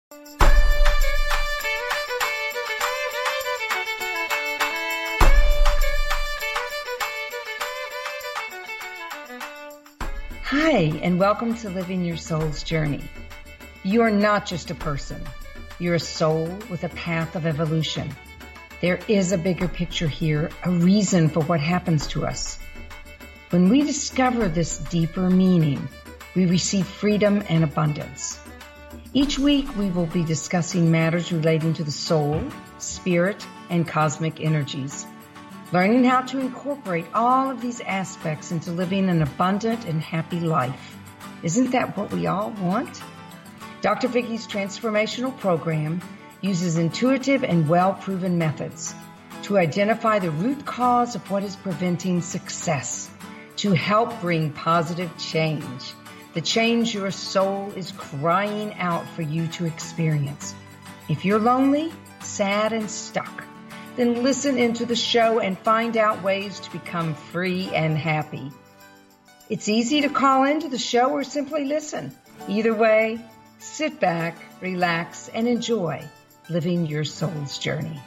Hi, and welcome to Living Your Soul's Journey. You are not just a person. You're a soul with a path of evolution. There is a bigger picture here, a reason for what happens to us. When we discover this deeper meaning, we receive freedom and abundance. Each week, we will be discussing matters relating to the soul, spirit, and cosmic energies. Learning how to incorporate all of these aspects into living an abundant and happy life. Isn't that what we all want? Dr. Vicki's transformational program uses intuitive and well-proven methods to identify the root cause of what is preventing success, to help bring positive change, the change your soul is crying out for you to experience. If you're lonely, sad, and stuck, then listen into the show and find out ways to become free and happy. It's easy to call into the show or simply listen. Either way, sit back, relax, and enjoy living your soul's journey.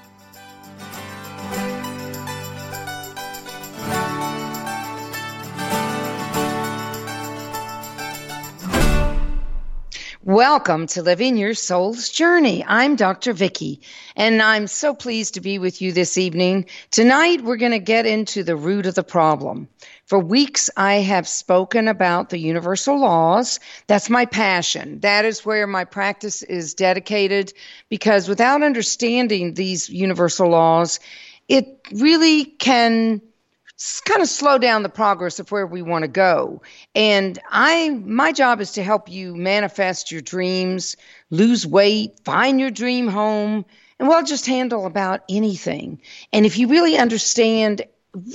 Welcome to Living Your Soul's Journey. I'm Dr. Vicki, and I'm so pleased to be with you this evening. Tonight, we're going to get into the root of the problem. For weeks, I have spoken about the universal laws. That's my passion. That is where my practice is dedicated, because without understanding these universal laws, it really can kind of slow down the progress of where we want to go. And my job is to help you manifest your dreams, lose weight, find your dream home, and just handle about anything. And if you really understand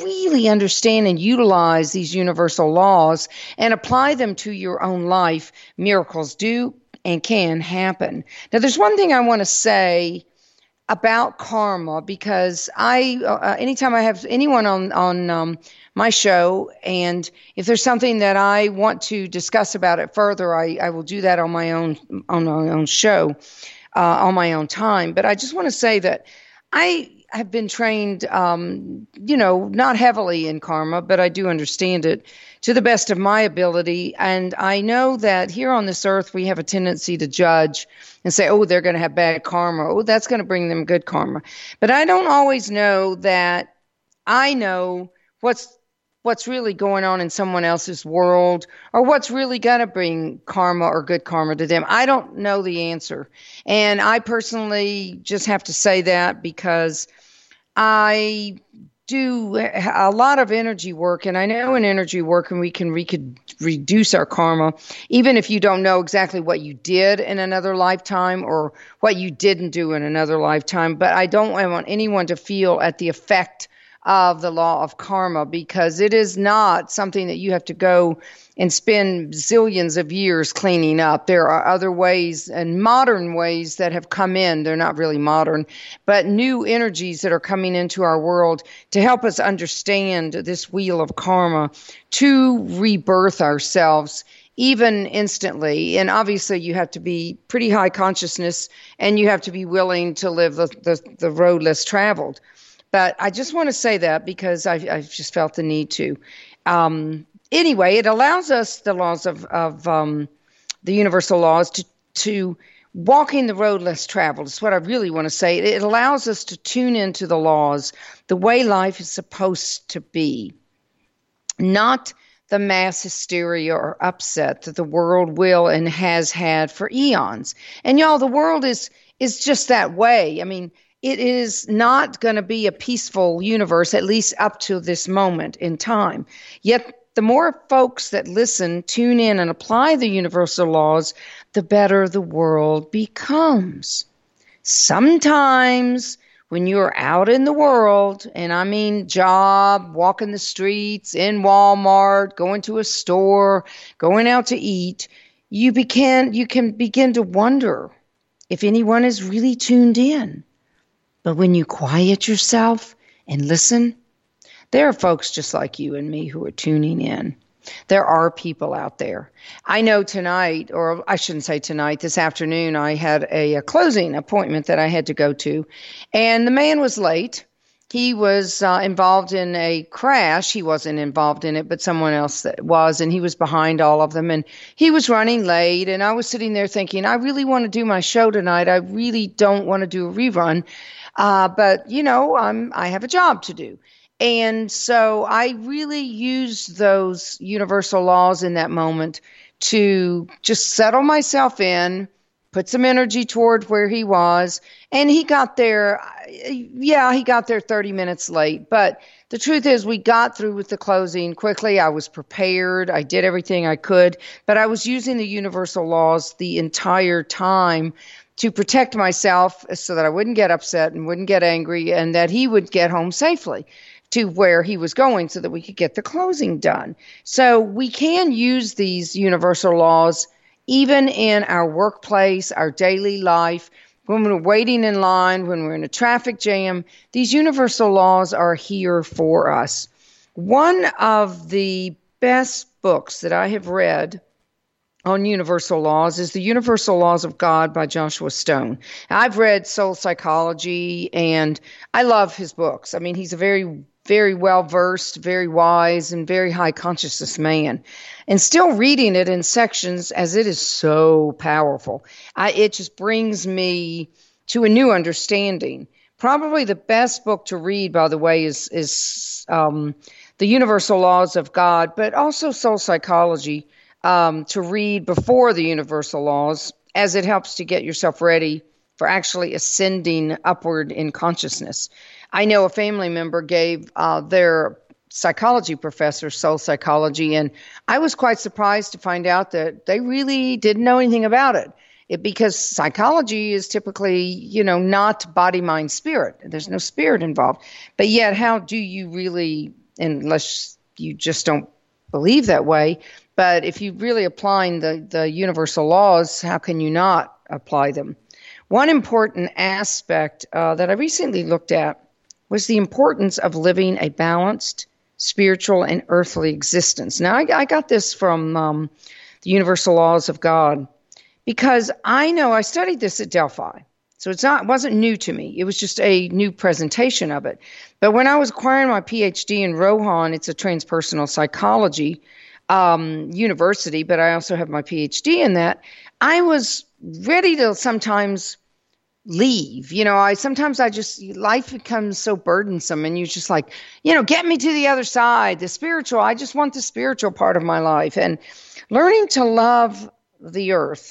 and utilize these universal laws and apply them to your own life, miracles do and can happen. Now, there's one thing I want to say about karma, because anytime I have anyone on my show, and if there's something that I want to discuss about it further, I will do that on my own show, on my own time. But I just want to say that I have been trained, not heavily in karma, but I do understand it to the best of my ability. And I know that here on this earth, we have a tendency to judge and say, oh, they're going to have bad karma. Oh, that's going to bring them good karma. But I don't always know that I know what's really going on in someone else's world, or what's really going to bring karma or good karma to them. I don't know the answer. And I personally just have to say that because I do a lot of energy work, and I know in energy work, and we can reduce our karma, even if you don't know exactly what you did in another lifetime or what you didn't do in another lifetime. But I don't want anyone to feel at the effect of the law of karma, because it is not something that you have to go and spend zillions of years cleaning up. There are other ways and modern ways that have come in. They're not really modern, but new energies that are coming into our world to help us understand this wheel of karma, to rebirth ourselves even instantly. And obviously you have to be pretty high consciousness, and you have to be willing to live the road less traveled. But I just want to say that because I've just felt the need to. Anyway, it allows us, the laws of the universal laws, to walking the road less traveled. Is what I really want to say. It allows us to tune into the laws, the way life is supposed to be, not the mass hysteria or upset that the world will and has had for eons. And y'all, the world is just that way. I mean, it is not going to be a peaceful universe, at least up to this moment in time. Yet, the more folks that listen, tune in, and apply the universal laws, the better the world becomes. Sometimes, when you're out in the world, and I mean job, walking the streets, in Walmart, going to a store, going out to eat, you can begin to wonder if anyone is really tuned in. But when you quiet yourself and listen, there are folks just like you and me who are tuning in. There are people out there. I know tonight, or I shouldn't say tonight, this afternoon, I had a closing appointment that I had to go to, and the man was late. He was involved in a crash. He wasn't involved in it, but someone else that was, and he was behind all of them, and he was running late, and I was sitting there thinking, I really want to do my show tonight. I really don't want to do a rerun, but, I have a job to do. And so I really used those universal laws in that moment to just settle myself in, put some energy toward where he was. And he got there. Yeah, he got there 30 minutes late. But the truth is, we got through with the closing quickly. I was prepared. I did everything I could. But I was using the universal laws the entire time to protect myself so that I wouldn't get upset and wouldn't get angry, and that he would get home safely to where he was going so that we could get the closing done. So we can use these universal laws even in our workplace, our daily life, when we're waiting in line, when we're in a traffic jam. These universal laws are here for us. One of the best books that I have read on universal laws is The Universal Laws of God by Joshua Stone. I've read Soul Psychology, and I love his books. I mean, he's a very, very well-versed, very wise, and very high consciousness man. And still reading it in sections, as it is so powerful. It just brings me to a new understanding. Probably the best book to read, by the way, is The Universal Laws of God, but also Soul Psychology, to read before the universal laws, as it helps to get yourself ready for actually ascending upward in consciousness. I know a family member gave their psychology professor soul psychology, and I was quite surprised to find out that they really didn't know anything about it. Because psychology is typically, not body, mind, spirit. There's no spirit involved. But yet, how do you really, unless you just don't believe that way, but if you really applying the universal laws, how can you not apply them? One important aspect that I recently looked at was the importance of living a balanced spiritual and earthly existence. Now, I got this from the Universal Laws of God, because I know I studied this at Delphi. So it wasn't new to me. It was just a new presentation of it. But when I was acquiring my PhD in Rohan, it's a transpersonal psychology university, but I also have my PhD in that, I was ready to sometimes leave. Sometimes life becomes so burdensome, and you're just like, get me to the other side, the spiritual. I just want the spiritual part of my life. And learning to love the earth,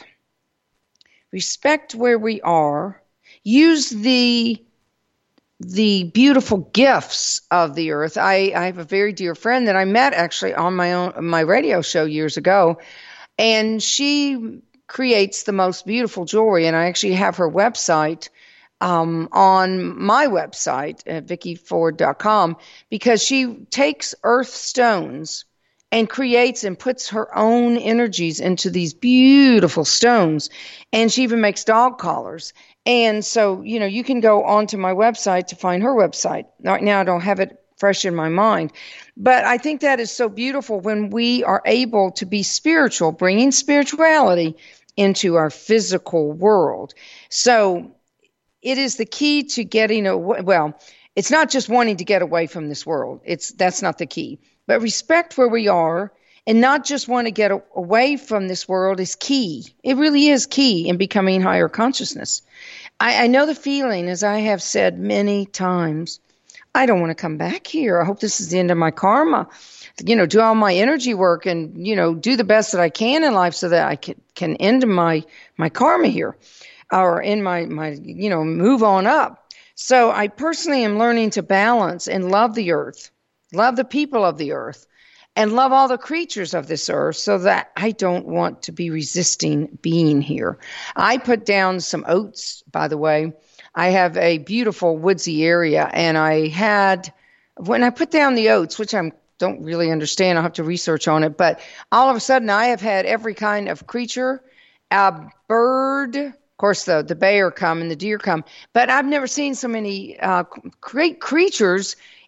respect where we are, use the beautiful gifts of the earth. I have a very dear friend that I met actually on my radio show years ago, and she creates the most beautiful jewelry. And I actually have her website on my website at VickiFord.com, because she takes earth stones and creates and puts her own energies into these beautiful stones. And she even makes dog collars. And so, you can go onto my website to find her website. Right now, I don't have it fresh in my mind. But I think that is so beautiful when we are able to be spiritual, bringing spirituality into our physical world. So it is the key to getting away. Well, it's not just wanting to get away from this world. That's not the key. But respect where we are and not just want to get away from this world is key. It really is key in becoming higher consciousness. I know the feeling, as I have said many times, I don't want to come back here. I hope this is the end of my karma. Do all my energy work and, do the best that I can in life so that I can end my karma here, or in my move on up. So I personally am learning to balance and love the earth, love the people of the earth, and love all the creatures of this earth, so that I don't want to be resisting being here. I put down some oats, by the way. I have a beautiful woodsy area, and when I put down the oats, which I don't really understand, I'll have to research on it, but all of a sudden I have had every kind of creature, a bird, of course the bear come and the deer come, but I've never seen so many great creatures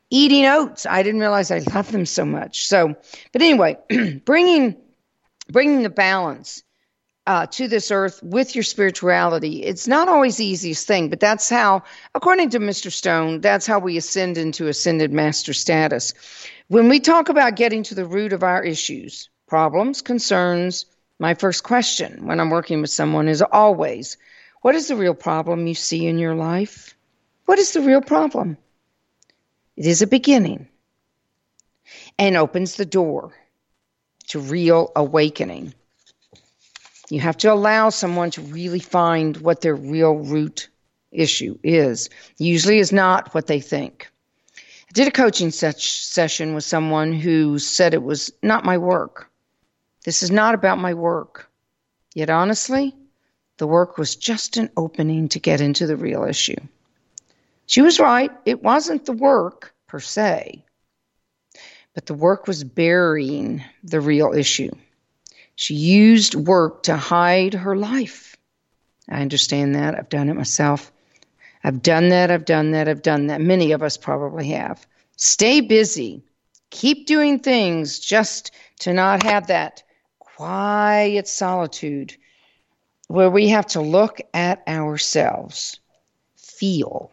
Eating oats. I didn't realize I loved them so much. So, but anyway, bringing the balance to this earth with your spirituality. It's not always the easiest thing, but that's how, according to Mr. Stone, that's how we ascend into ascended master status. When we talk about getting to the root of our issues, problems, concerns, my first question when I'm working with someone is always, what is the real problem you see in your life? What is the real problem? It is a beginning and opens the door to real awakening. You have to allow someone to really find what their real root issue is. Usually is not what they think. I did a coaching session with someone who said it was not my work. This is not about my work. Yet honestly, the work was just an opening to get into the real issue. She was right. It wasn't the work per se, but the work was burying the real issue. She used work to hide her life. I understand that. I've done it myself. I've done that. Many of us probably have. Stay busy. Keep doing things just to not have that quiet solitude where we have to look at ourselves. Feel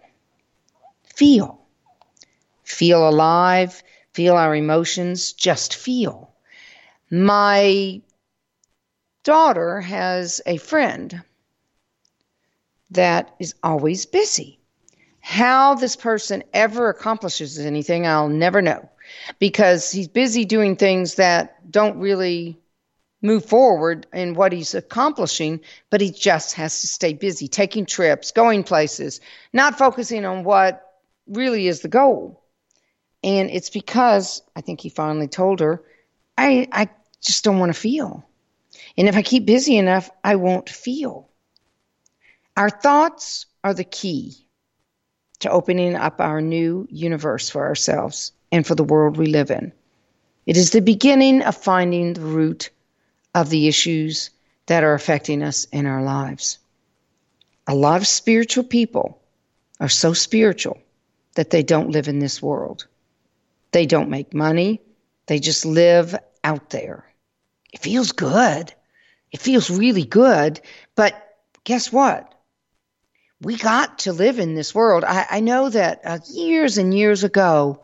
alive, feel our emotions, just feel. My daughter has a friend that is always busy. How this person ever accomplishes anything, I'll never know, because he's busy doing things that don't really move forward in what he's accomplishing, but he just has to stay busy, taking trips, going places, not focusing on what really is the goal. And it's because, I think he finally told her, I just don't want to feel. And if I keep busy enough, I won't feel. Our thoughts are the key to opening up our new universe for ourselves and for the world we live in. It is the beginning of finding the root of the issues that are affecting us in our lives. A lot of spiritual people are so spiritual that they don't live in this world. They don't make money. They just live out there. It feels good. It feels really good. But guess what? We got to live in this world. I know that years and years ago,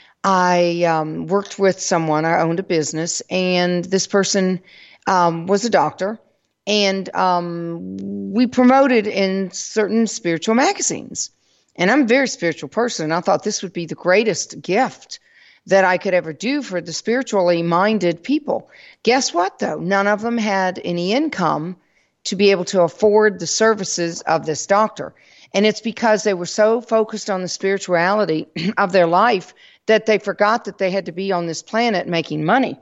I worked with someone. I owned a business, and this person was a doctor, and we promoted in certain spiritual magazines. And I'm a very spiritual person. I thought this would be the greatest gift that I could ever do for the spiritually minded people. Guess what, though? None of them had any income to be able to afford the services of this doctor. And it's because they were so focused on the spirituality of their life that they forgot that they had to be on this planet making money.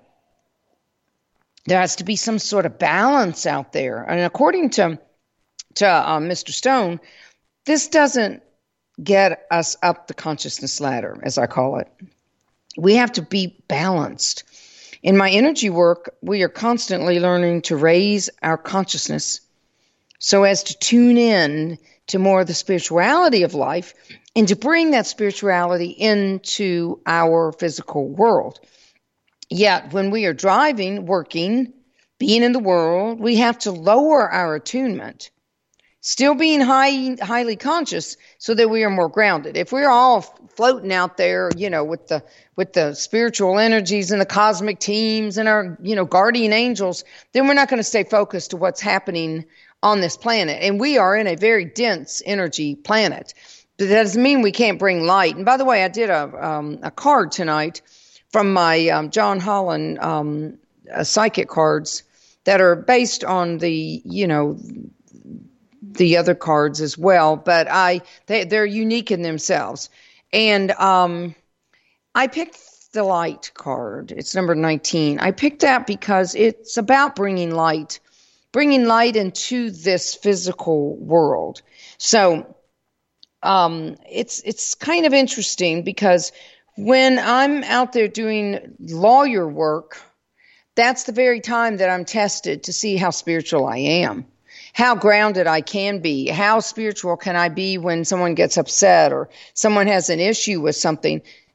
There has to be some sort of balance out there. And according to Mr. Stone, this doesn't get us up the consciousness ladder, as I call it. We have to be balanced. In my energy work, we are constantly learning to raise our consciousness so as to tune in to more of the spirituality of life and to bring that spirituality into our physical world. Yet when we are driving, working, being in the world, we have to lower our attunement, still being highly conscious so that we are more grounded. If we're all floating out there, with the spiritual energies and the cosmic teams and our, guardian angels, then we're not going to stay focused to what's happening on this planet. And we are in a very dense energy planet. But that doesn't mean we can't bring light. And by the way, I did a card tonight from my John Holland psychic cards that are based on the other cards as well, but they're unique in themselves. And I picked the light card. It's number 19. I picked that because it's about bringing light into this physical world. So it's kind of interesting because when I'm out there doing lawyer work, that's the very time that I'm tested to see how spiritual I am, how grounded I can be, how spiritual can I be when someone gets upset or someone has an issue with something.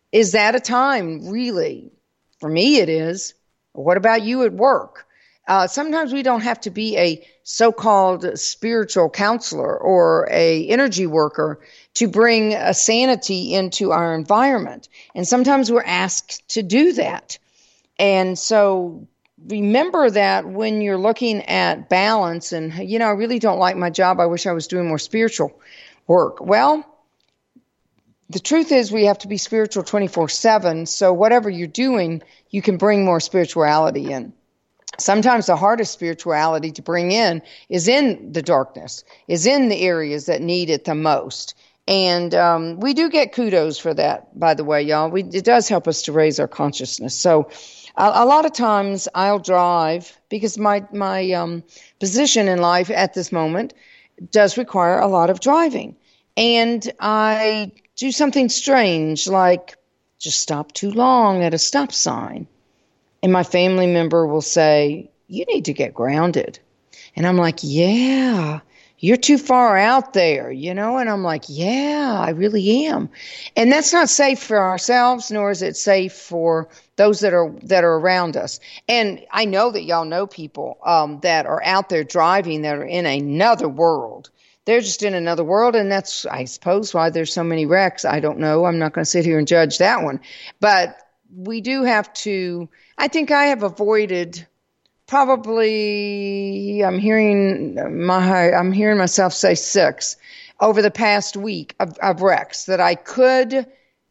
Is that a time, really? For me, it is. What about you at work? Sometimes we don't have to be a so-called spiritual counselor or a energy worker to bring a sanity into our environment. And sometimes we're asked to do that. And so remember that when you're looking at balance and, I really don't like my job. I wish I was doing more spiritual work. Well, the truth is we have to be spiritual 24/7. So whatever you're doing, you can bring more spirituality in. Sometimes the hardest spirituality to bring in is in the darkness, is in the areas that need it the most. And we do get kudos for that, by the way, y'all. It does help us to raise our consciousness. So a lot of times I'll drive because my position in life at this moment does require a lot of driving. And I do something strange, like just stop too long at a stop sign. And my family member will say, you need to get grounded. And I'm like, yeah, you're too far out there, And I'm like, yeah, I really am. And that's not safe for ourselves, nor is it safe for those that are around us. And I know that y'all know people that are out there driving that are in another world. They're just in another world, and that's, I suppose, why there's so many wrecks. I don't know. I'm not going to sit here and judge that one. But we do have to, I think I have avoided probably, I'm hearing myself say 6 over the past week of wrecks that I could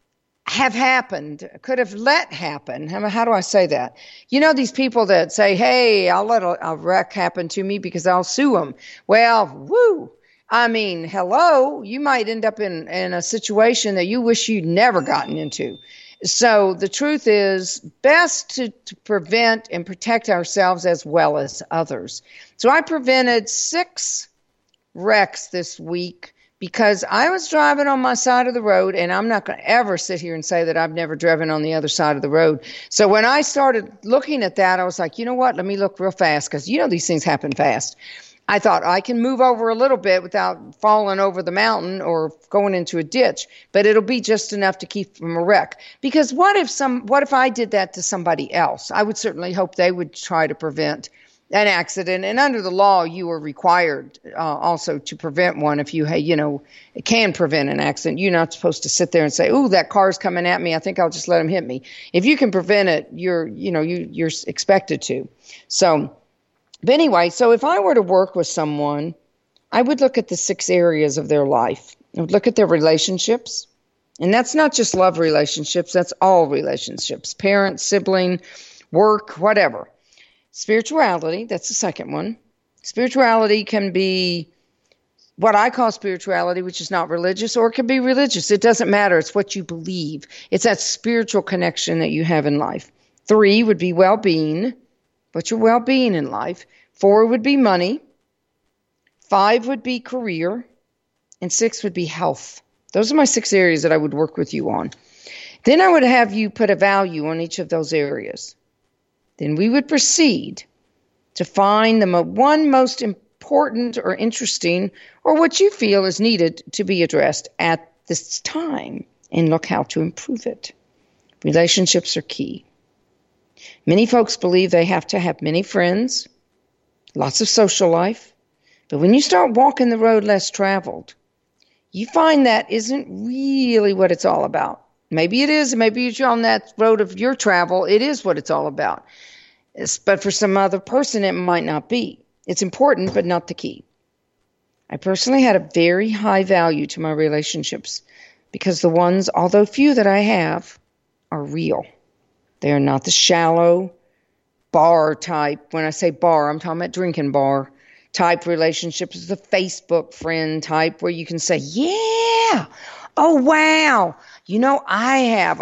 have let happen. How do I say that? These people that say, hey, I'll let a wreck happen to me because I'll sue them. Well, woo. I mean, hello, you might end up in a situation that you wish you'd never gotten into. So the truth is best to prevent and protect ourselves as well as others. So I prevented 6 wrecks this week because I was driving on my side of the road, and I'm not going to ever sit here and say that I've never driven on the other side of the road. So when I started looking at that, I was like, you know what? Let me look real fast because, these things happen fast. I thought I can move over a little bit without falling over the mountain or going into a ditch, but it'll be just enough to keep from a wreck. Because what if I did that to somebody else? I would certainly hope they would try to prevent an accident. And under the law, you are required also to prevent one if you can prevent an accident. You're not supposed to sit there and say, "Ooh, that car's coming at me. I think I'll just let him hit me." If you can prevent it, you're expected to. But anyway, so if I were to work with someone, I would look at the 6 areas of their life. I would look at their relationships. And that's not just love relationships. That's all relationships. Parent, sibling, work, whatever. Spirituality, that's the second one. Spirituality can be what I call spirituality, which is not religious, or it can be religious. It doesn't matter. It's what you believe. It's that spiritual connection that you have in life. 3 would be well-being. What's your well-being in life? 4 would be money. 5 would be career. And 6 would be health. Those are my 6 areas that I would work with you on. Then I would have you put a value on each of those areas. Then we would proceed to find the one most important or interesting or what you feel is needed to be addressed at this time and look how to improve it. Relationships are key. Many folks believe they have to have many friends, lots of social life. But when you start walking the road less traveled, you find that isn't really what it's all about. Maybe it is. Maybe you're on that road of your travel. It is what it's all about. But for some other person, it might not be. It's important, but not the key. I personally had a very high value to my relationships because the ones, although few that I have, are real. They are not the shallow bar type. When I say bar, I'm talking about drinking bar type relationships. The Facebook friend type where you can say, yeah, oh, wow. I have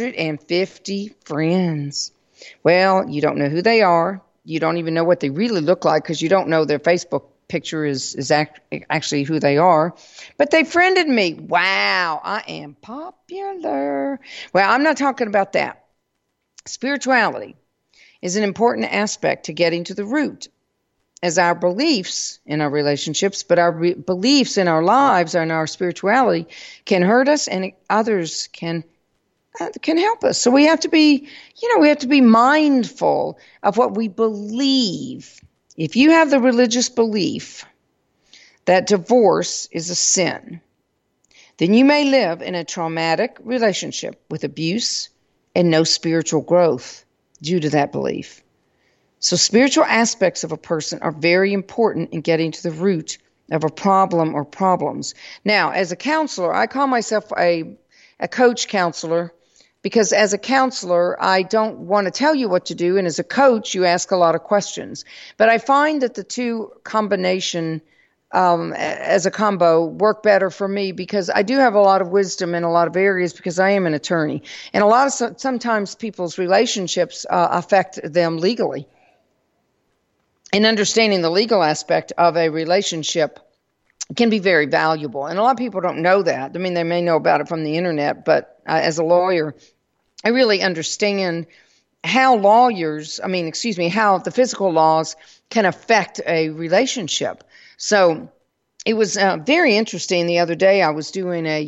150 friends. Well, you don't know who they are. You don't even know what they really look like because you don't know their Facebook picture is actually who they are. But they friended me. Wow, I am popular. Well, I'm not talking about that. Spirituality is an important aspect to getting to the root, as our beliefs in our relationships, but our beliefs in our lives and our spirituality can hurt us and others can can help us. So we have to be, we have to be mindful of what we believe. If you have the religious belief that divorce is a sin, then you may live in a traumatic relationship with abuse and no spiritual growth due to that belief. So spiritual aspects of a person are very important in getting to the root of a problem or problems. Now, as a counselor, I call myself a coach counselor because as a counselor, I don't want to tell you what to do. And as a coach, you ask a lot of questions. But I find that the two combination as a combo work better for me because I do have a lot of wisdom in a lot of areas because I am an attorney. And a lot of sometimes people's relationships affect them legally. And understanding the legal aspect of a relationship can be very valuable. And a lot of people don't know that. I mean, they may know about it from the internet, but as a lawyer, I really understand how how the physical laws can affect a relationship. So it was very interesting. The other day I was doing a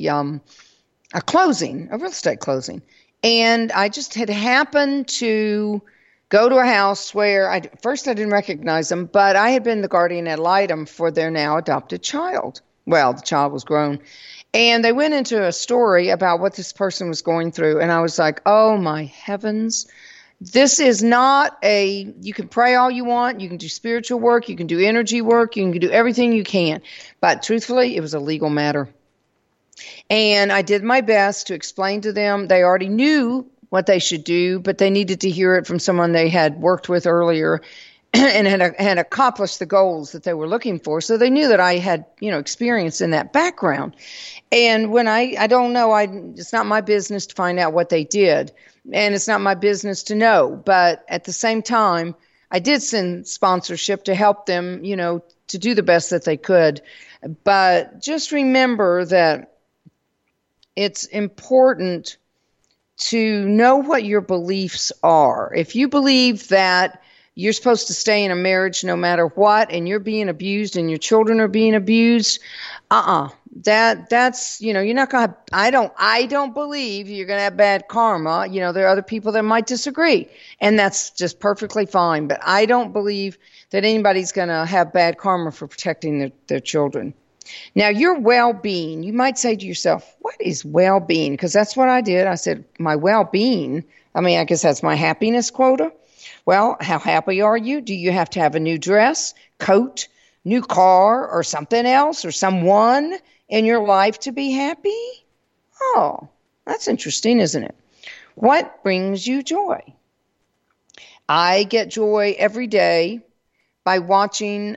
real estate closing, and I just had happened to go to a house where I didn't recognize them, but I had been the guardian ad litem for their now adopted child. Well, the child was grown. And they went into a story about what this person was going through. And I was like, oh my heavens, this is not you can pray all you want. You can do spiritual work. You can do energy work. You can do everything you can. But truthfully, it was a legal matter. And I did my best to explain to them. They already knew what they should do, but they needed to hear it from someone they had worked with earlier and had accomplished the goals that they were looking for. So they knew that I had, experience in that background. And when I don't know, it's not my business to find out what they did, and it's not my business to know. But at the same time, I did send sponsorship to help them, to do the best that they could. But just remember that it's important to know what your beliefs are. If you believe that you're supposed to stay in a marriage no matter what, and you're being abused and your children are being abused, that's, you're not going to, I don't believe you're going to have bad karma. There are other people that might disagree, and that's just perfectly fine. But I don't believe that anybody's going to have bad karma for protecting their children. Now, your well-being, you might say to yourself, what is well-being? Because that's what I did. I said, my well-being, I guess that's my happiness quota. Well, how happy are you? Do you have to have a new dress, coat, new car, or something else, or someone in your life to be happy? Oh, that's interesting, isn't it? What brings you joy? I get joy every day by watching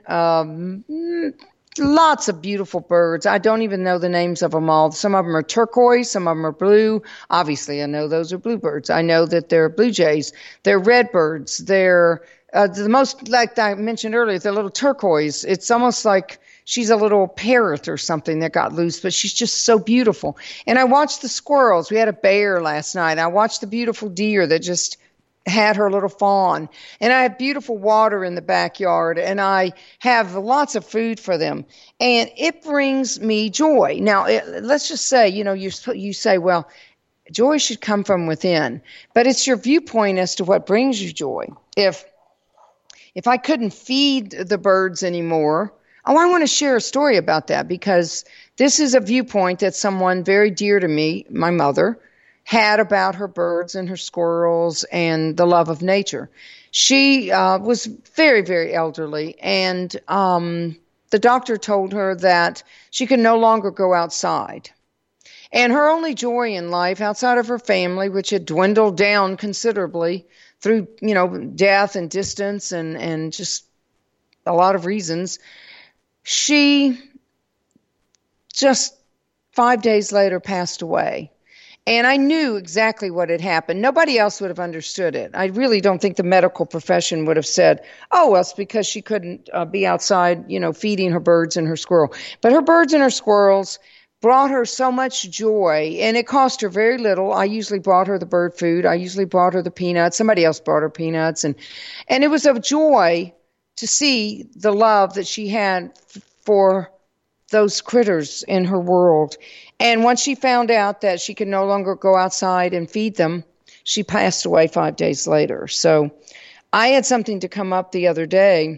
lots of beautiful birds. I don't even know the names of them all. Some of them are turquoise, some of them are blue. Obviously, I know those are bluebirds. I know that they're blue jays. They're redbirds. They're the most, like I mentioned earlier, they're little turquoise. It's almost like she's a little parrot or something that got loose, but she's just so beautiful. And I watched the squirrels. We had a bear last night. I watched the beautiful deer that just had her little fawn, and I have beautiful water in the backyard, and I have lots of food for them, and it brings me joy. Now, let's just say, you say, well, joy should come from within, but it's your viewpoint as to what brings you joy. If I couldn't feed the birds anymore, I want to share a story about that, because this is a viewpoint that someone very dear to me, my mother, had about her birds and her squirrels and the love of nature. She was very, very elderly, and the doctor told her that she could no longer go outside. And her only joy in life, outside of her family, which had dwindled down considerably through, death and distance and just a lot of reasons, she just 5 days later passed away. And I knew exactly what had happened. Nobody else would have understood it. I really don't think the medical profession would have said, oh, well, it's because she couldn't be outside, feeding her birds and her squirrel. But her birds and her squirrels brought her so much joy, and it cost her very little. I usually brought her the bird food. I usually brought her the peanuts. Somebody else brought her peanuts. And it was a joy to see the love that she had for those critters in her world. And once she found out that she could no longer go outside and feed them, she passed away 5 days later. So I had something to come up the other day.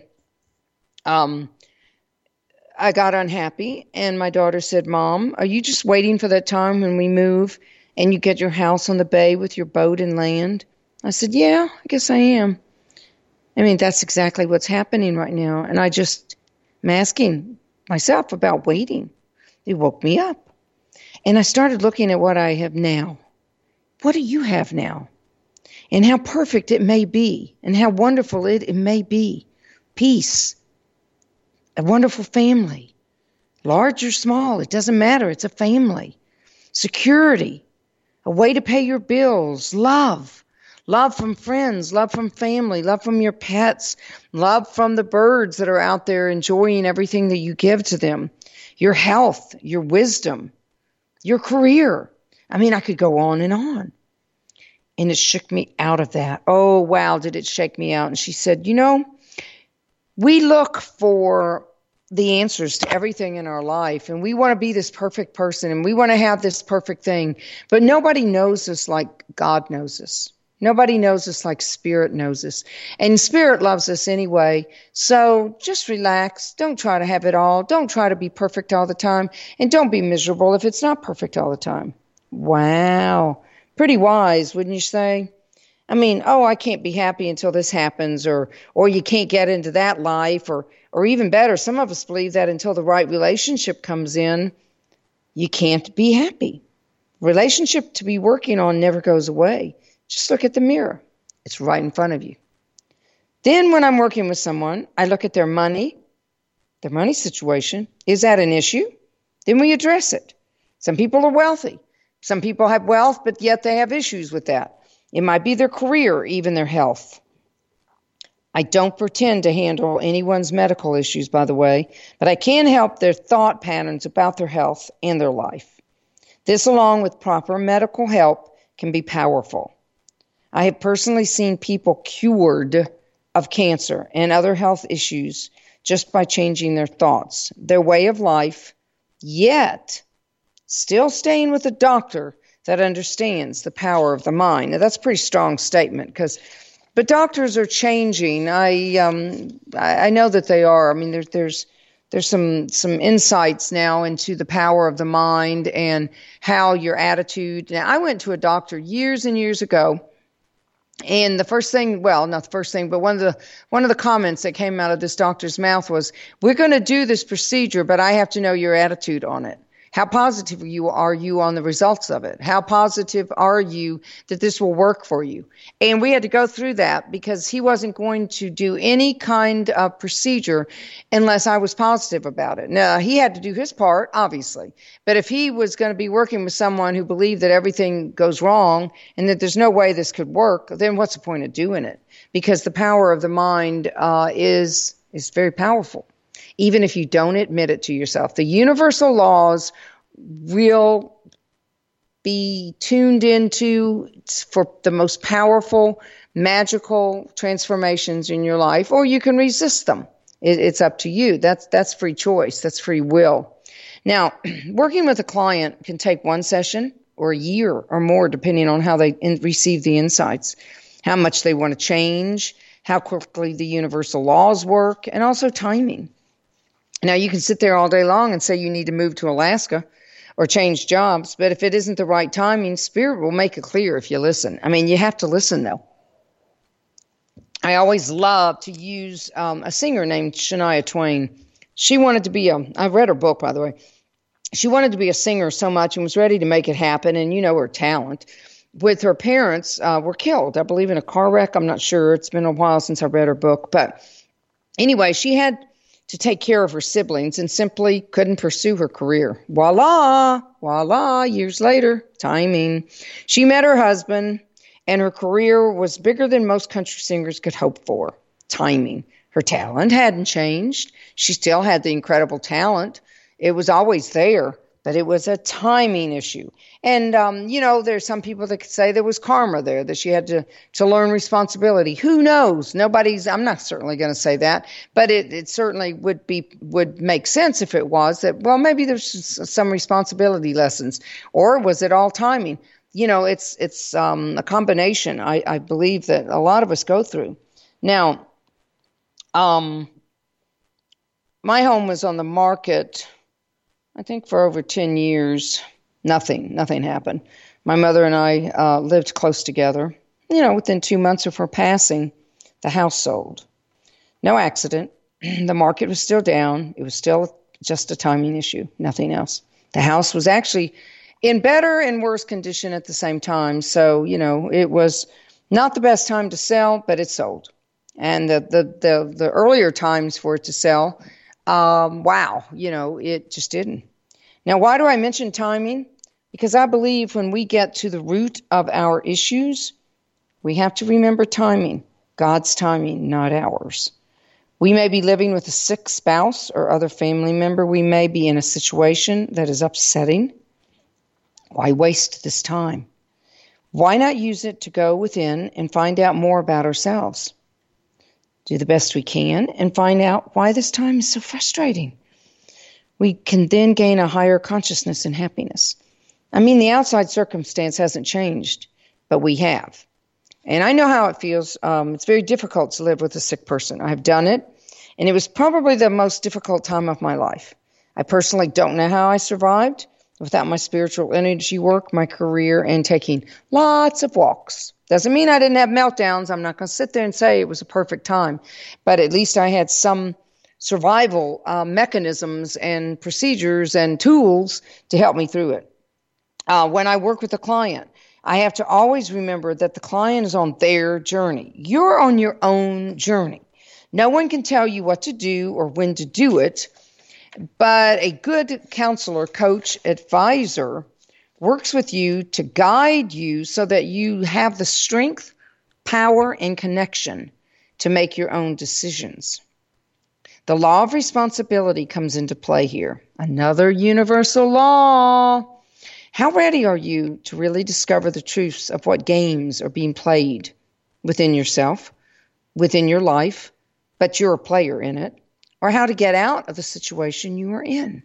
I got unhappy, and my daughter said, Mom, are you just waiting for that time when we move and you get your house on the bay with your boat and land? I said, yeah, I guess I am. I mean, that's exactly what's happening right now. And I'm asking myself about waiting. It woke me up. And I started looking at what I have now. What do you have now? And how perfect it may be, and how wonderful it may be. Peace, a wonderful family, large or small, it doesn't matter. It's a family. Security, a way to pay your bills, love from friends, love from family, love from your pets, love from the birds that are out there enjoying everything that you give to them, your health, your wisdom, your career. I mean, I could go on. And it shook me out of that. Oh, wow, did it shake me out. And she said, we look for the answers to everything in our life, and we want to be this perfect person, and we want to have this perfect thing, but nobody knows us like God knows us. Nobody knows us like Spirit knows us, and Spirit loves us anyway. So just relax. Don't try to have it all. Don't try to be perfect all the time, and don't be miserable if it's not perfect all the time. Wow. Pretty wise, wouldn't you say? I mean, I can't be happy until this happens, or you can't get into that life, or even better, some of us believe that until the right relationship comes in, you can't be happy. Relationship to be working on never goes away. Just look at the mirror. It's right in front of you. Then when I'm working with someone, I look at their money situation. Is that an issue? Then we address it. Some people are wealthy. Some people have wealth, but yet they have issues with that. It might be their career, even their health. I don't pretend to handle anyone's medical issues, by the way, but I can help their thought patterns about their health and their life. This, along with proper medical help, can be powerful. I have personally seen people cured of cancer and other health issues just by changing their thoughts, their way of life, yet still staying with a doctor that understands the power of the mind. Now, that's a pretty strong statement, but doctors are changing. I know that they are. I mean, there's some insights now into the power of the mind and how your attitude. Now, I went to a doctor years and years ago, and the first thing, well, not the first thing, but one of the comments that came out of this doctor's mouth was, "We're going to do this procedure, but I have to know your attitude on it. How positive are you on the results of it? How positive are you that this will work for you?" And we had to go through that because he wasn't going to do any kind of procedure unless I was positive about it. Now, he had to do his part, obviously. But if he was going to be working with someone who believed that everything goes wrong and that there's no way this could work, then what's the point of doing it? Because the power of the mind is very powerful. Even if you don't admit it to yourself. The universal laws will be tuned into for the most powerful, magical transformations in your life, or you can resist them. It's up to you. That's free choice. That's free will. Now, working with a client can take one session or a year or more, depending on how they receive the insights, how much they want to change, how quickly the universal laws work, and also timing. Now, you can sit there all day long and say you need to move to Alaska or change jobs, but if it isn't the right timing, Spirit will make it clear if you listen. I mean, you have to listen, though. I always love to use a singer named Shania Twain. She wanted to be I read her book, by the way. She wanted to be a singer so much and was ready to make it happen, and you know her talent. With her parents were killed, I believe, in a car wreck. I'm not sure. It's been a while since I read her book. But anyway, she had to take care of her siblings and simply couldn't pursue her career. Voila, years later, timing. She met her husband, and her career was bigger than most country singers could hope for. Timing. Her talent hadn't changed. She still had the incredible talent. It was always there, but it was a timing issue. And, there's some people that could say there was karma there, that she had to learn responsibility. Who knows? I'm not certainly going to say that, but it certainly would make sense if it was that, well, maybe there's some responsibility lessons, or was it all timing? It's a combination, I believe, that a lot of us go through. Now, my home was on the market, I think, for over 10 years. Nothing happened. My mother and I lived close together. Within 2 months of her passing, the house sold. No accident. The market was still down. It was still just a timing issue, nothing else. The house was actually in better and worse condition at the same time. So, it was not the best time to sell, but it sold. And the earlier times for it to sell, it just didn't. Now, why do I mention timing? Because I believe when we get to the root of our issues, we have to remember timing, God's timing, not ours. We may be living with a sick spouse or other family member. We may be in a situation that is upsetting. Why waste this time? Why not use it to go within and find out more about ourselves? Do the best we can and find out why this time is so frustrating. We can then gain a higher consciousness and happiness. The outside circumstance hasn't changed, but we have. And I know how it feels. It's very difficult to live with a sick person. I've done it, and it was probably the most difficult time of my life. I personally don't know how I survived without my spiritual energy work, my career, and taking lots of walks. Doesn't mean I didn't have meltdowns. I'm not going to sit there and say it was a perfect time, but at least I had some survival mechanisms and procedures and tools to help me through it. When I work with a client, I have to always remember that the client is on their journey. You're on your own journey. No one can tell you what to do or when to do it, but a good counselor, coach, advisor works with you to guide you so that you have the strength, power, and connection to make your own decisions. The law of responsibility comes into play here. Another universal law. How ready are you to really discover the truths of what games are being played within yourself, within your life, but you're a player in it, or how to get out of the situation you are in?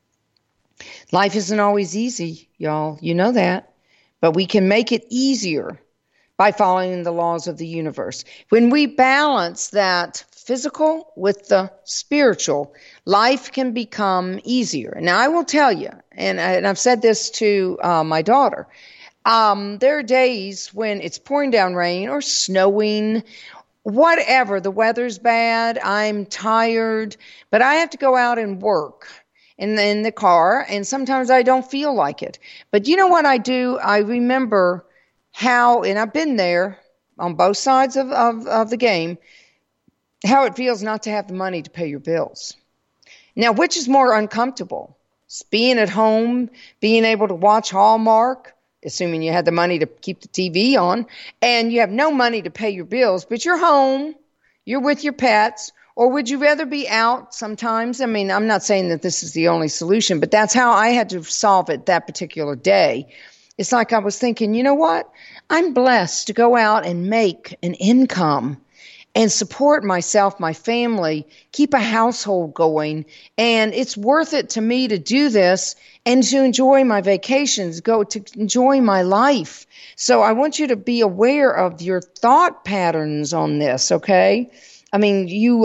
Life isn't always easy, y'all. You know that. But we can make it easier by following the laws of the universe. When we balance that physical with the spiritual, life can become easier. Now, I will tell you, and I've said this to my daughter, there are days when it's pouring down rain or snowing, whatever, the weather's bad, I'm tired, but I have to go out and work in the car, and sometimes I don't feel like it. But you know what I do? I remember how, and I've been there on both sides of the game, how it feels not to have the money to pay your bills. Now, which is more uncomfortable? It's being at home, being able to watch Hallmark, assuming you had the money to keep the TV on, and you have no money to pay your bills, but you're home, you're with your pets, or would you rather be out sometimes? I'm not saying that this is the only solution, but that's how I had to solve it that particular day. It's like I was thinking, you know what? I'm blessed to go out and make an income and support myself, my family, keep a household going. And it's worth it to me to do this and to enjoy my vacations, to enjoy my life. So I want you to be aware of your thought patterns on this, okay? You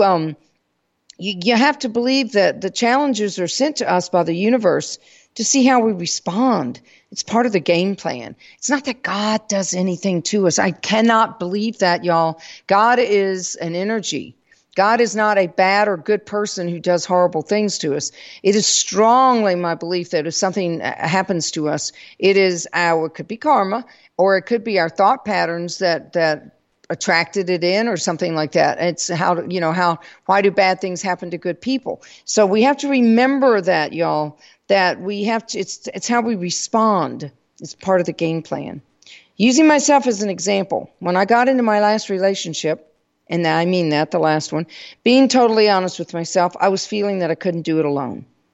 have to believe that the challenges are sent to us by the universe to see how we respond. It's part of the game plan. It's not that God does anything to us. I cannot believe that, y'all. God is an energy. God is not a bad or good person who does horrible things to us. It is strongly my belief that if something happens to us, it could be karma, or it could be our thought patterns that attracted it in, or something like that. It's why do bad things happen to good people? So we have to remember that, y'all, that we have to, it's how we respond. It's part of the game plan. Using myself as an example, when I got into my last relationship, and I mean that, the last one, being totally honest with myself, I was feeling that I couldn't do it alone.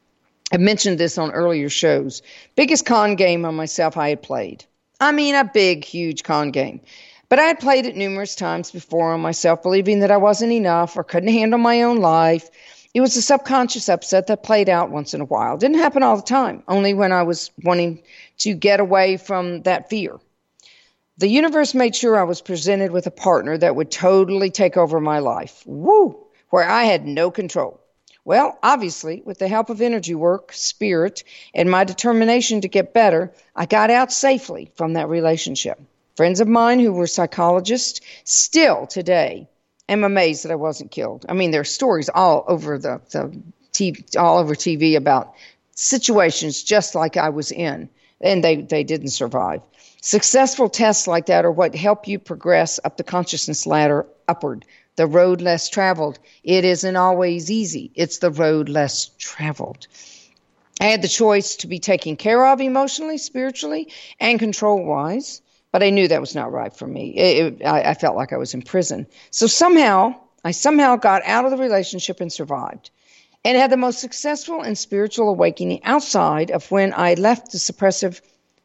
I mentioned this on earlier shows. Biggest con game on myself I had played. I mean, a big, huge con game. But I had played it numerous times before on myself, believing that I wasn't enough or couldn't handle my own life. It was a subconscious upset that played out once in a while. It didn't happen all the time, only when I was wanting to get away from that fear. The universe made sure I was presented with a partner that would totally take over my life. Woo! Where I had no control. Well, obviously, with the help of energy work, spirit, and my determination to get better, I got out safely from that relationship. Friends of mine who were psychologists still today am amazed that I wasn't killed. I mean, there are stories all over the TV, all over TV about situations just like I was in, and they didn't survive. Successful tests like that are what help you progress up the consciousness ladder upward. The road less traveled. It isn't always easy. It's the road less traveled. I had the choice to be taken care of emotionally, spiritually, and control-wise, but I knew that was not right for me. I felt like I was in prison. So I somehow got out of the relationship and survived, and had the most successful and spiritual awakening outside of when I left the suppressive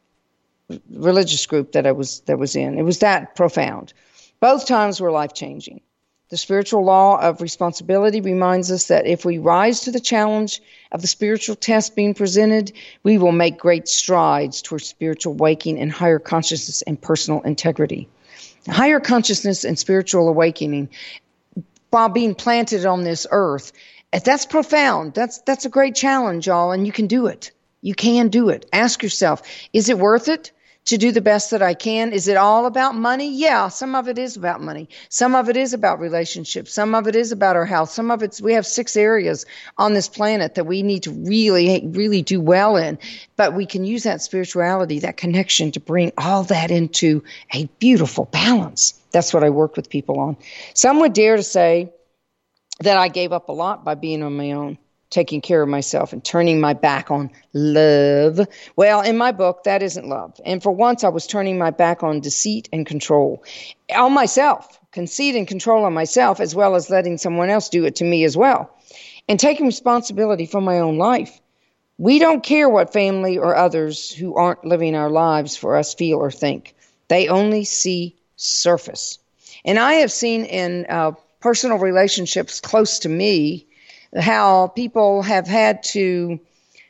religious group that I was in. It was that profound. Both times were life-changing. The spiritual law of responsibility reminds us that if we rise to the challenge of the spiritual test being presented, we will make great strides towards spiritual waking and higher consciousness and personal integrity. Higher consciousness and spiritual awakening, while being planted on this earth, that's profound. That's a great challenge, y'all, and you can do it. You can do it. Ask yourself, is it worth it to do the best that I can? Is it all about money? Yeah, some of it is about money. Some of it is about relationships. Some of it is about our health. Some of it's, we have 6 areas on this planet that we need to really, really do well in. But we can use that spirituality, that connection, to bring all that into a beautiful balance. That's what I work with people on. Some would dare to say that I gave up a lot by being on my own, taking care of myself and turning my back on love. Well, in my book, that isn't love. And for once, I was turning my back on deceit and control on myself, conceit and control on myself, as well as letting someone else do it to me as well, and taking responsibility for my own life. We don't care what family or others who aren't living our lives for us feel or think. They only see surface. And I have seen in personal relationships close to me how people have had to,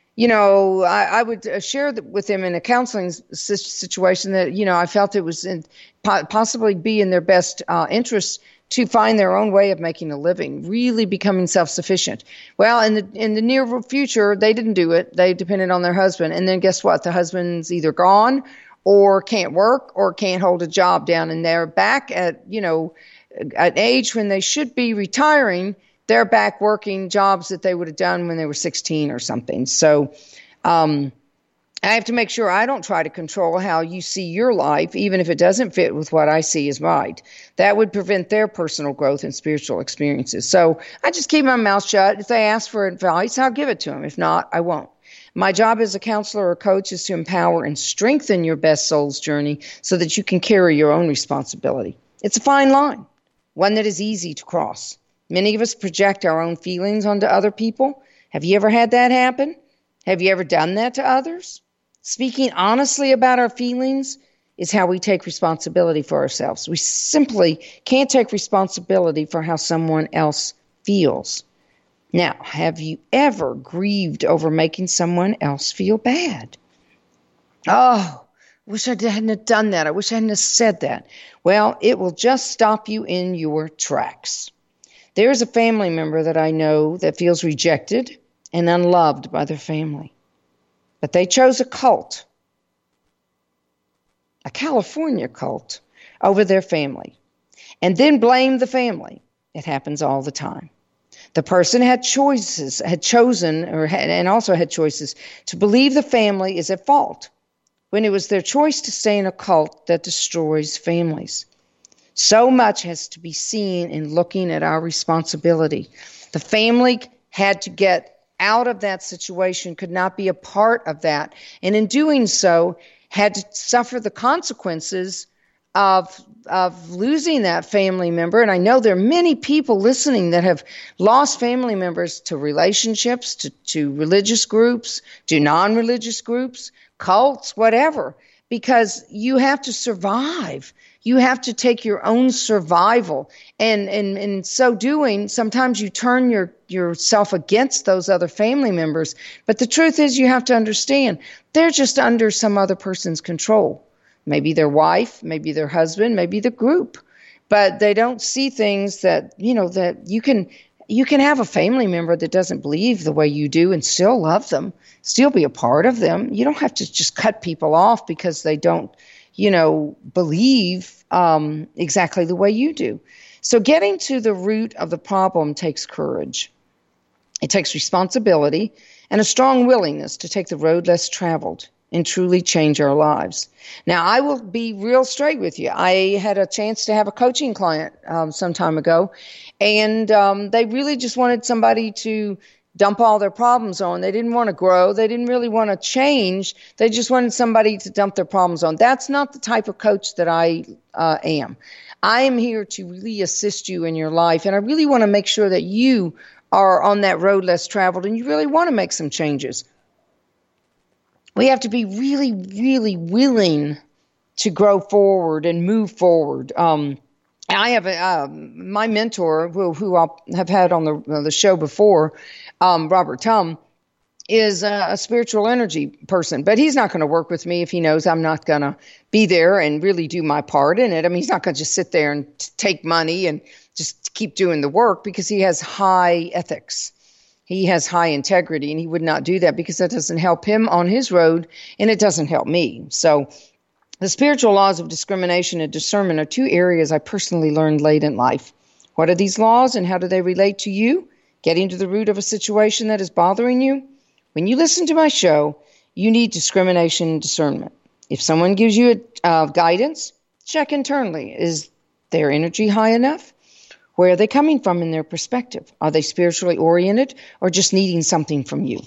I would share with them in a counseling situation that, I felt it was possibly be in their best interest to find their own way of making a living, really becoming self-sufficient. Well, in the near future, they didn't do it. They depended on their husband. And then guess what? The husband's either gone or can't work or can't hold a job down. And they're back at, an age when they should be retiring. They're back working jobs that they would have done when they were 16 or something. So I have to make sure I don't try to control how you see your life, even if it doesn't fit with what I see as right. That would prevent their personal growth and spiritual experiences. So I just keep my mouth shut. If they ask for advice, I'll give it to them. If not, I won't. My job as a counselor or coach is to empower and strengthen your best soul's journey so that you can carry your own responsibility. It's a fine line, one that is easy to cross. Many of us project our own feelings onto other people. Have you ever had that happen? Have you ever done that to others? Speaking honestly about our feelings is how we take responsibility for ourselves. We simply can't take responsibility for how someone else feels. Now, have you ever grieved over making someone else feel bad? Oh, I wish I hadn't done that. I wish I hadn't said that. Well, it will just stop you in your tracks. There's a family member that I know that feels rejected and unloved by their family. But they chose a cult, a California cult, over their family, and then blamed the family. It happens all the time. The person had choices to believe the family is at fault when it was their choice to stay in a cult that destroys families. So much has to be seen in looking at our responsibility. The family had to get out of that situation, could not be a part of that, and in doing so, had to suffer the consequences of losing that family member. And I know there are many people listening that have lost family members to relationships, to religious groups, to non-religious groups, cults, whatever, because you have to survive. You have to take your own survival. And in so doing, sometimes you turn yourself against those other family members. But the truth is, you have to understand, they're just under some other person's control. Maybe their wife, maybe their husband, maybe the group. But they don't see things that, that you can have a family member that doesn't believe the way you do and still love them, still be a part of them. You don't have to just cut people off because they don't, believe exactly the way you do. So getting to the root of the problem takes courage. It takes responsibility and a strong willingness to take the road less traveled and truly change our lives. Now, I will be real straight with you. I had a chance to have a coaching client some time ago, and they really just wanted somebody to dump all their problems on. They didn't want to grow. They didn't really want to change. They just wanted somebody to dump their problems on. That's not the type of coach that I am. I am here to really assist you in your life, and I really want to make sure that you are on that road less traveled and you really want to make some changes. We have to be really, really willing to grow forward and move forward. I have my mentor, who I have had on the show before, Robert Tum, is a spiritual energy person, but he's not going to work with me if he knows I'm not going to be there and really do my part in it. I mean, he's not going to just sit there and take money and just keep doing the work, because he has high ethics. He has high integrity, and he would not do that because that doesn't help him on his road, and it doesn't help me. So the spiritual laws of discrimination and discernment are two areas I personally learned late in life. What are these laws, and how do they relate to you? Getting to the root of a situation that is bothering you? When you listen to my show, you need discrimination and discernment. If someone gives you guidance, check internally. Is their energy high enough? Where are they coming from in their perspective? Are they spiritually oriented or just needing something from you?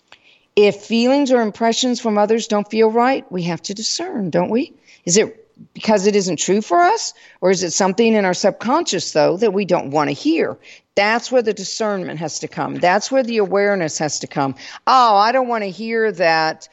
If feelings or impressions from others don't feel right, we have to discern, don't we? Is it because it isn't true for us? Or is it something in our subconscious, though, that we don't want to hear? That's where the discernment has to come. That's where the awareness has to come. Oh, I don't want to hear that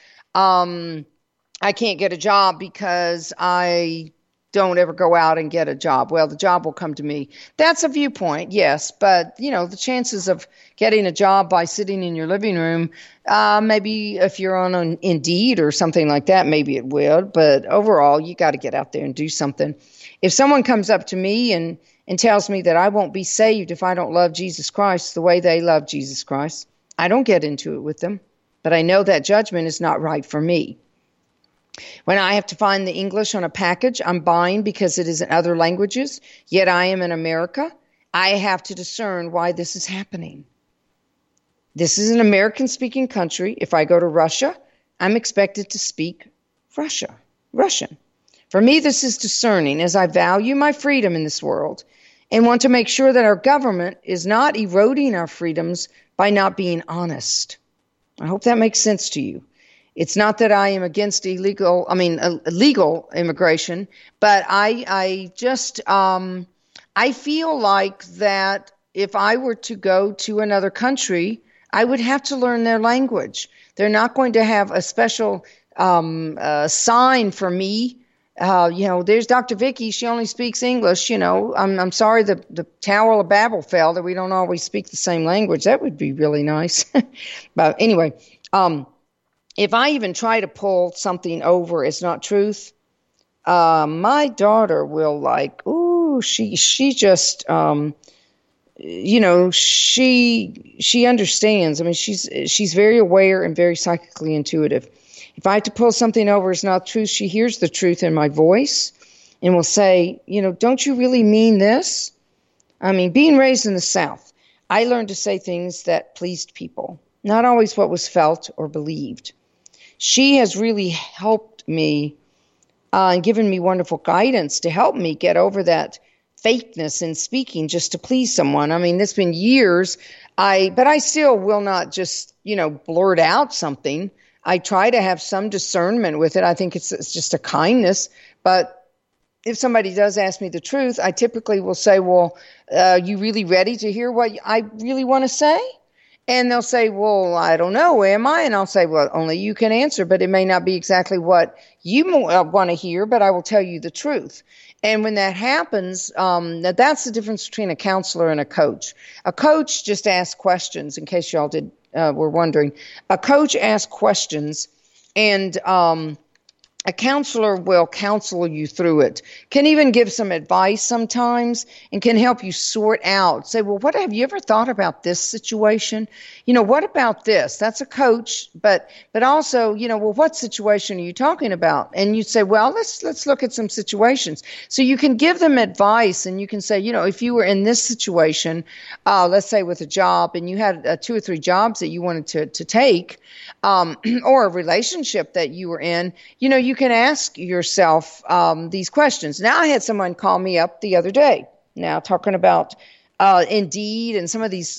I can't get a job because I don't ever go out and get a job. Well, the job will come to me. That's a viewpoint, yes. But, the chances of getting a job by sitting in your living room, maybe if you're on an Indeed or something like that, maybe it will. But overall, you got to get out there and do something. If someone comes up to me and tells me that I won't be saved if I don't love Jesus Christ the way they love Jesus Christ, I don't get into it with them. But I know that judgment is not right for me. When I have to find the English on a package I'm buying because it is in other languages, yet I am in America, I have to discern why this is happening. This is an American-speaking country. If I go to Russia, I'm expected to speak Russian. For me, this is discerning, as I value my freedom in this world and want to make sure that our government is not eroding our freedoms by not being honest. I hope that makes sense to you. It's not that I am against illegal immigration, but I feel like that if I were to go to another country, I would have to learn their language. They're not going to have a special sign for me. There's Dr. Vicky. She only speaks English. I'm sorry the Tower of Babel fell, that we don't always speak the same language. That would be really nice. But anyway, if I even try to pull something over as not truth, my daughter will she just, she understands. I mean, she's very aware and very psychically intuitive. If I have to pull something over as not truth, she hears the truth in my voice and will say, don't you really mean this? I mean, being raised in the South, I learned to say things that pleased people, not always what was felt or believed. She has really helped me and given me wonderful guidance to help me get over that fakeness in speaking just to please someone. I mean, it's been years, but I still will not just, blurt out something. I try to have some discernment with it. I think it's just a kindness, but if somebody does ask me the truth, I typically will say, well, you really ready to hear what I really want to say? And they'll say, well, I don't know, am I? And I'll say, well, only you can answer, but it may not be exactly what you want to hear, but I will tell you the truth. And when that happens, that's the difference between a counselor and a coach. A coach just asks questions, in case y'all were wondering. A coach asks questions, and a counselor will counsel you through it, can even give some advice sometimes, and can help you sort out. Say, well, what have you ever thought about this situation? What about this? That's a coach, but also, well, what situation are you talking about? And you say, well, let's look at some situations. So you can give them advice, and you can say, if you were in this situation, let's say with a job, and you had 2 or 3 jobs that you wanted to take, or a relationship that you were in, you can ask yourself these questions. Now, I had someone call me up the other day, now talking about Indeed and some of these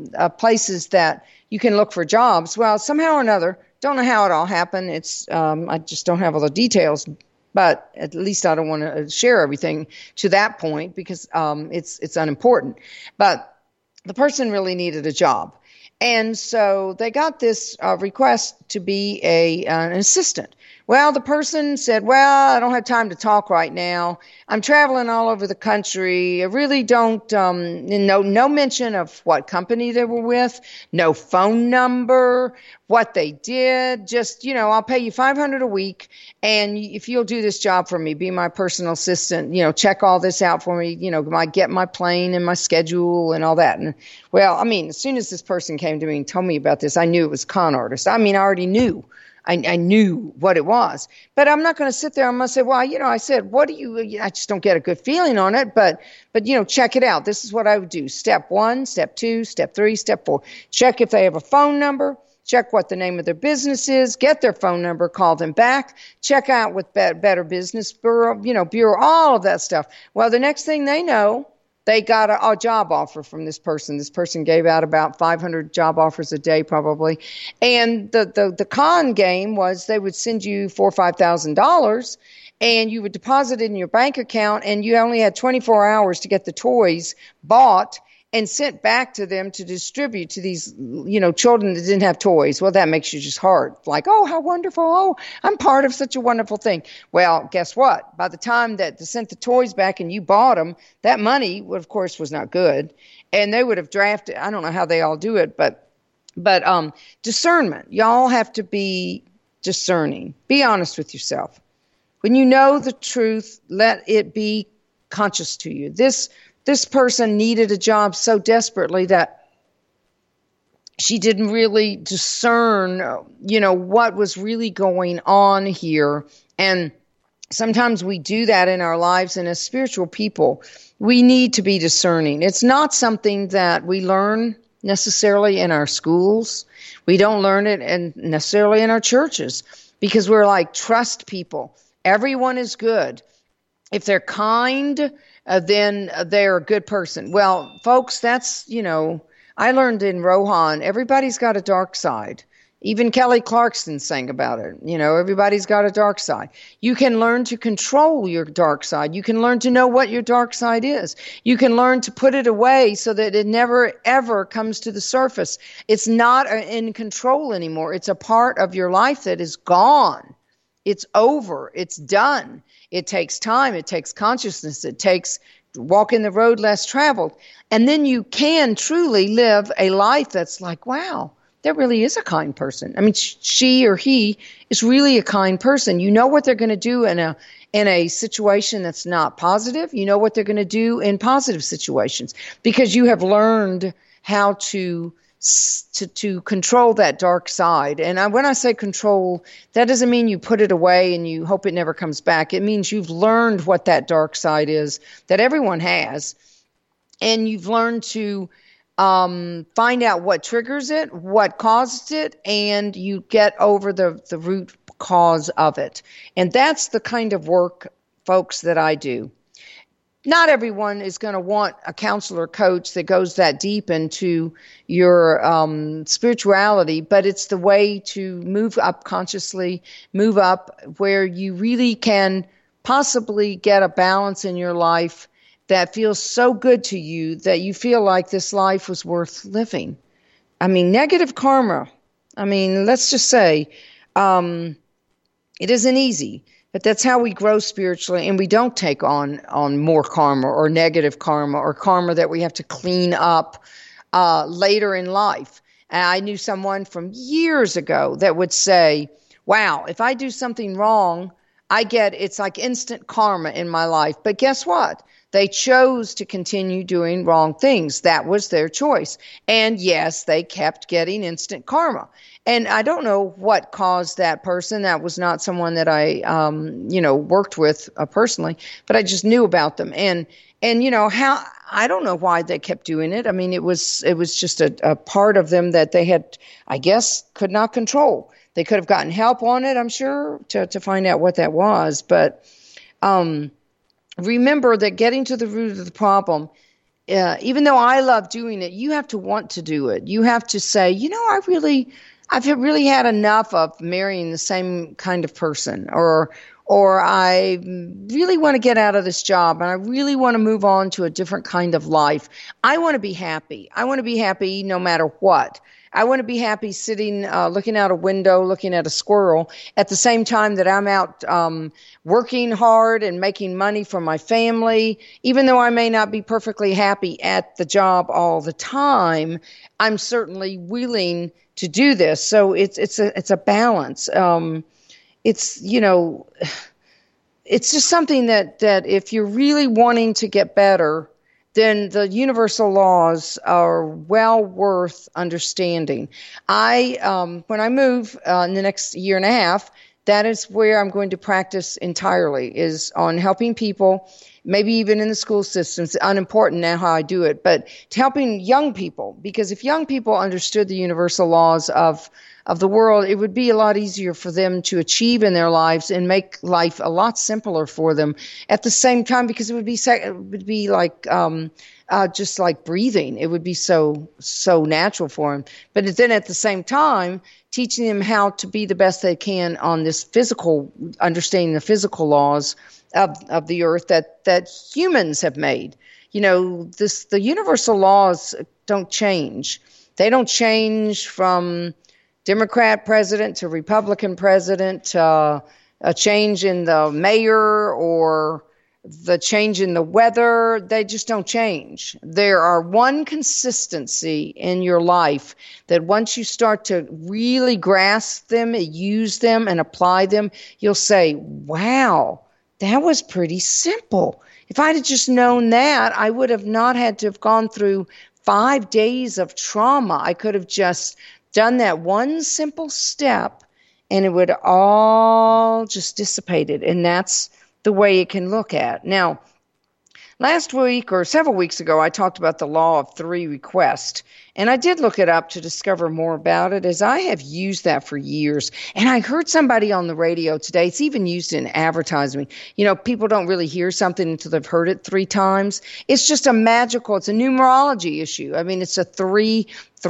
places that you can look for jobs. Well, somehow or another, don't know how it all happened. It's I just don't have all the details, but at least I don't want to share everything to that point because it's unimportant. But the person really needed a job. And so they got this request to be an assistant. Well, the person said, well, I don't have time to talk right now. I'm traveling all over the country. I really don't, no mention of what company they were with, no phone number, what they did. Just, I'll pay you $500 a week. And if you'll do this job for me, be my personal assistant, check all this out for me, get my plane and my schedule and all that. And well, as soon as this person came to me and told me about this, I knew it was a con artist. I already knew. I knew what it was, but I'm not going to sit there. I'm going to say, well, I said, what do you, I just don't get a good feeling on it, but check it out. This is what I would do. Step 1, step 2, step 3, step 4, check if they have a phone number, check what the name of their business is, get their phone number, call them back, check out with Better Business Bureau, all of that stuff. Well, the next thing they know, they got a job offer from this person. This person gave out about 500 job offers a day, probably. And the con game was they would send you $4,000 or $5,000, and you would deposit it in your bank account, and you only had 24 hours to get the toys bought and sent back to them to distribute to these, children that didn't have toys. Well, that makes you just heart. Like, oh, how wonderful. Oh, I'm part of such a wonderful thing. Well, guess what? By the time that they sent the toys back and you bought them, that money, of course, was not good. And they would have drafted, I don't know how they all do it, but discernment. Y'all have to be discerning. Be honest with yourself. When you know the truth, let it be conscious to you. This person needed a job so desperately that she didn't really discern, what was really going on here. And sometimes we do that in our lives, and as spiritual people, we need to be discerning. It's not something that we learn necessarily in our schools. We don't learn it necessarily in our churches because we're like, trust people. Everyone is good. If they're kind, then they're a good person. Well, folks, that's, I learned in Rohan, everybody's got a dark side. Even Kelly Clarkson sang about it. Everybody's got a dark side. You can learn to control your dark side. You can learn to know what your dark side is. You can learn to put it away so that it never, ever comes to the surface. It's not in control anymore. It's a part of your life that is gone. It's over. It's done. It takes time. It takes consciousness. It takes walking the road less traveled. And then you can truly live a life that's like, wow, there really is a kind person. She or he is really a kind person. You know what they're going to do in a situation that's not positive. You know what they're going to do in positive situations because you have learned how to control that dark side. And when I say control, that doesn't mean you put it away and you hope it never comes back. It means you've learned what that dark side is that everyone has, and you've learned to find out what triggers it, what caused it, and you get over the root cause of it. And that's the kind of work, folks, that I do. Not everyone is going to want a counselor coach that goes that deep into your spirituality, but it's the way to move up consciously, move up where you really can possibly get a balance in your life that feels so good to you that you feel like this life was worth living. I mean, negative karma. I mean, let's just say it isn't easy, but that's how we grow spiritually, and we don't take on more karma or negative karma or karma that we have to clean up later in life. And I knew someone from years ago that would say, wow, if I do something wrong, it's like instant karma in my life. But guess what? They chose to continue doing wrong things. That was their choice. And yes, they kept getting instant karma. And I don't know what caused that person. That was not someone that I, worked with personally, but I just knew about them. And how, I don't know why they kept doing it. I mean, it was just a part of them that they had, I guess, could not control. They could have gotten help on it, I'm sure, to find out what that was. But remember that getting to the root of the problem, even though I love doing it, you have to want to do it. You have to say, I've really had enough of marrying the same kind of person, or I really want to get out of this job and I really want to move on to a different kind of life. I want to be happy. I want to be happy no matter what. I want to be happy sitting, looking out a window, looking at a squirrel at the same time that I'm out working hard and making money for my family. Even though I may not be perfectly happy at the job all the time, I'm certainly willing to do this. So it's a balance. It's just something that if you're really wanting to get better, then the universal laws are well worth understanding. When I move in the next year and a half, that is where I'm going to practice entirely, is on helping people, maybe even in the school systems. It's unimportant now how I do it, but to helping young people, because if young people understood the universal laws of the world, it would be a lot easier for them to achieve in their lives and make life a lot simpler for them at the same time, because it would be like just like breathing. It would be so natural for them. But then at the same time, teaching them how to be the best they can on this understanding the physical laws of the earth that humans have made. The universal laws don't change. They don't change from Democrat president to Republican president, a change in the mayor or the change in the weather. They just don't change. There are one consistency in your life that once you start to really grasp them, use them, and apply them, you'll say, wow, that was pretty simple. If I'd have just known that, I would have not had to have gone through 5 days of trauma. I could have just done that one simple step and it would all just dissipated. And that's the way it can look at. Now, last week or several weeks ago, I talked about the law of 3 requests. And I did look it up to discover more about it, as I have used that for years. And I heard somebody on the radio today, it's even used in advertising. People don't really hear something until they've heard it 3 times. It's just it's a numerology issue. I mean, it's a three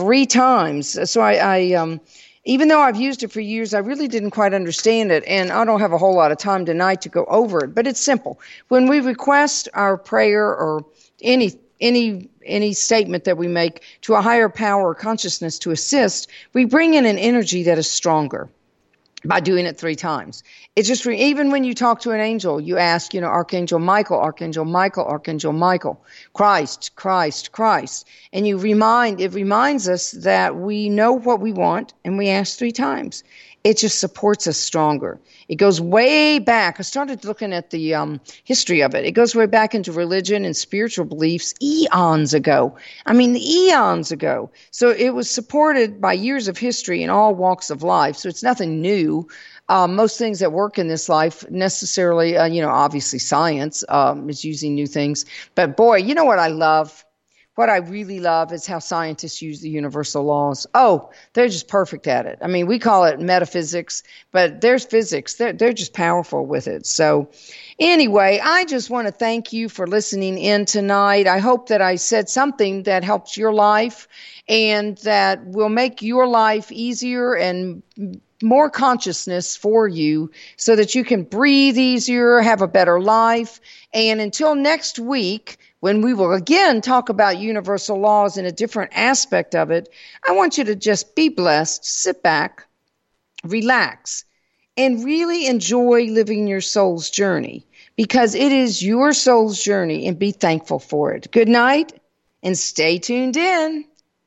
times. So I even though I've used it for years, I really didn't quite understand it, and I don't have a whole lot of time tonight to go over it, but it's simple. When we request our prayer or any statement that we make to a higher power or consciousness to assist, we bring in an energy that is stronger by doing it 3 times. It's just even when you talk to an angel, you ask, Archangel Michael, Archangel Michael, Archangel Michael, Christ, Christ, Christ. And it reminds us that we know what we want and we ask 3 times. It just supports us stronger. It goes way back. I started looking at the history of it. It goes way back into religion and spiritual beliefs eons ago. I mean, eons ago. So it was supported by years of history in all walks of life. So it's nothing new. Most things that work in this life necessarily, obviously science is using new things. But boy, you know what I love? What I really love is how scientists use the universal laws. Oh, they're just perfect at it. I mean, we call it metaphysics, but there's physics. They're just powerful with it. So anyway, I just want to thank you for listening in tonight. I hope that I said something that helps your life and that will make your life easier and more consciousness for you so that you can breathe easier, have a better life. And until next week, when we will again talk about universal laws in a different aspect of it, I want you to just be blessed, sit back, relax, and really enjoy living your soul's journey, because it is your soul's journey, and be thankful for it. Good night, and stay tuned in.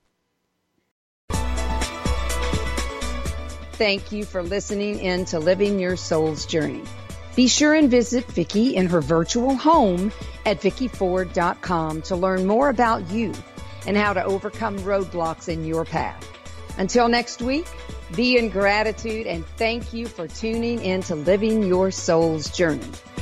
Thank you for listening in to Living Your Soul's Journey. Be sure and visit Vicki in her virtual home at VickiFord.com to learn more about you and how to overcome roadblocks in your path. Until next week, be in gratitude, and thank you for tuning in to Living Your Soul's Journey.